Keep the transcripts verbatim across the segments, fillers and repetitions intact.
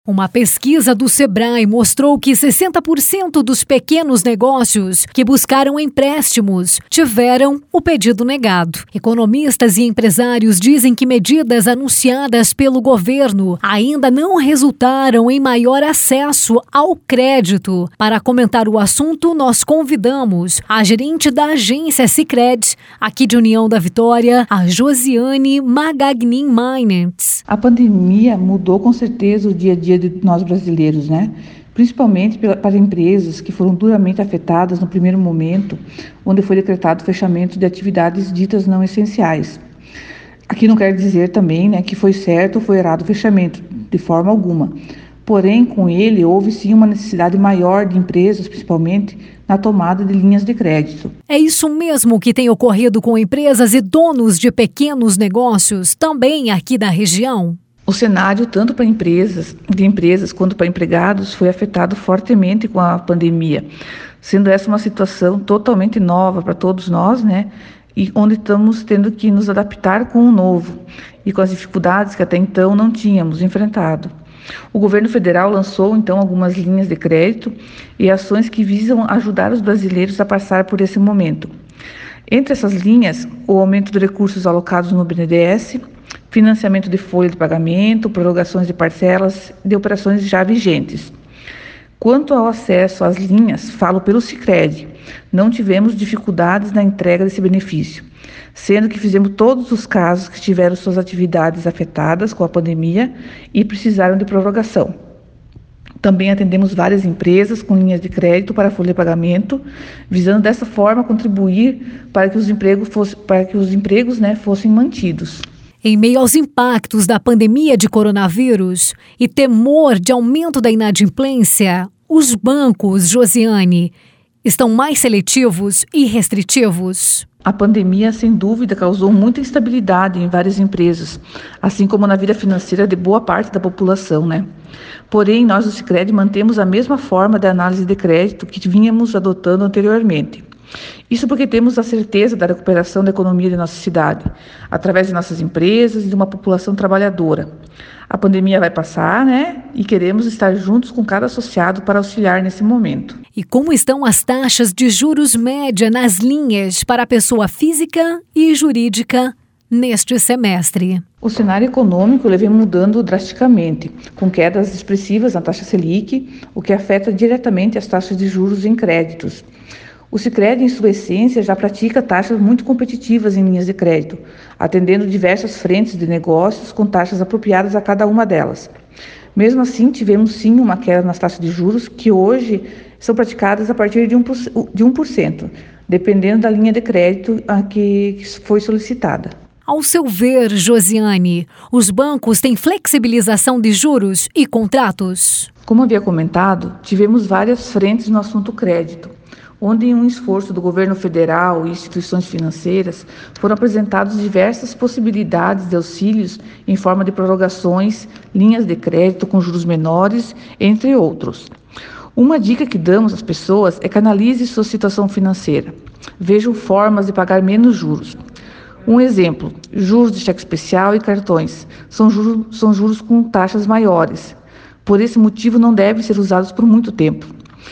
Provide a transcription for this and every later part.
Uma pesquisa do Sebrae mostrou que sessenta por cento dos pequenos negócios que buscaram empréstimos tiveram o pedido negado. Economistas e empresários dizem que medidas anunciadas pelo governo ainda não resultaram em maior acesso ao crédito. Para comentar o assunto, nós convidamos a gerente da agência Sicredi, aqui de União da Vitória, a Josiane Magagnin-Meinertz. A pandemia mudou com certeza o dia a dia de nós brasileiros, né? Principalmente para empresas que foram duramente afetadas no primeiro momento, onde foi decretado o fechamento de atividades ditas não essenciais. Aqui não quer dizer também, né, que foi certo ou foi errado o fechamento, de forma alguma. Porém, com ele, houve sim uma necessidade maior de empresas, principalmente, na tomada de linhas de crédito. É isso mesmo que tem ocorrido com empresas e donos de pequenos negócios, também aqui da região? O cenário, tanto para empresas, de empresas quanto para empregados, foi afetado fortemente com a pandemia, sendo essa uma situação totalmente nova para todos nós, né? E onde estamos tendo que nos adaptar com o novo e com as dificuldades que até então não tínhamos enfrentado. O governo federal lançou, então, algumas linhas de crédito e ações que visam ajudar os brasileiros a passar por esse momento. Entre essas linhas, o aumento de recursos alocados no B N D E S, financiamento de folha de pagamento, prorrogações de parcelas de operações já vigentes. Quanto ao acesso às linhas, falo pelo Sicredi, não tivemos dificuldades na entrega desse benefício, sendo que fizemos todos os casos que tiveram suas atividades afetadas com a pandemia e precisaram de prorrogação. Também atendemos várias empresas com linhas de crédito para folha de pagamento, visando dessa forma contribuir para que os empregos, fosse, para que os empregos né, fossem mantidos. Em meio aos impactos da pandemia de coronavírus e temor de aumento da inadimplência, os bancos, Josiane, estão mais seletivos e restritivos? A pandemia, sem dúvida, causou muita instabilidade em várias empresas, assim como na vida financeira de boa parte da população, né? Porém, nós do Sicredi mantemos a mesma forma de análise de crédito que vínhamos adotando anteriormente. Isso porque temos a certeza da recuperação da economia de nossa cidade, através de nossas empresas e de uma população trabalhadora. A pandemia vai passar, né? E queremos estar juntos com cada associado para auxiliar nesse momento. E como estão as taxas de juros média nas linhas para a pessoa física e jurídica neste semestre? O cenário econômico vem mudando drasticamente, com quedas expressivas na taxa Selic, o que afeta diretamente as taxas de juros em créditos. O Sicredi, em sua essência, já pratica taxas muito competitivas em linhas de crédito, atendendo diversas frentes de negócios com taxas apropriadas a cada uma delas. Mesmo assim, tivemos sim uma queda nas taxas de juros, que hoje são praticadas a partir de um por cento, dependendo da linha de crédito a que foi solicitada. Ao seu ver, Josiane, os bancos têm flexibilização de juros e contratos? Como havia comentado, tivemos várias frentes no assunto crédito, onde em um esforço do governo federal e instituições financeiras foram apresentadas diversas possibilidades de auxílios em forma de prorrogações, linhas de crédito com juros menores, entre outros. Uma dica que damos às pessoas é que analise sua situação financeira. Vejam formas de pagar menos juros. Um exemplo, juros de cheque especial e cartões. São juros, são juros com taxas maiores. Por esse motivo, não devem ser usados por muito tempo.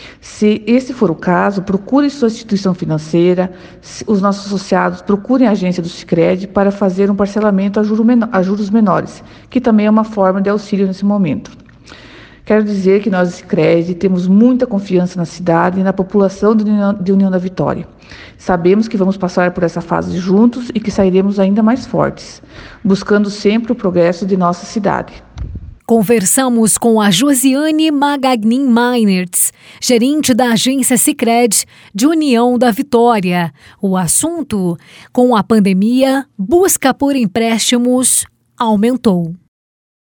Se esse for o caso, procure sua instituição financeira, os nossos associados procurem a agência do Sicredi para fazer um parcelamento a, juro menor, a juros menores, que também é uma forma de auxílio nesse momento. Quero dizer que nós do Sicredi temos muita confiança na cidade e na população de União, de União da Vitória. Sabemos que vamos passar por essa fase juntos e que sairemos ainda mais fortes, buscando sempre o progresso de nossa cidade. Conversamos com a Josiane Magagnin-Meinertz, gerente da agência Sicredi de União da Vitória. O assunto, com a pandemia, busca por empréstimos aumentou.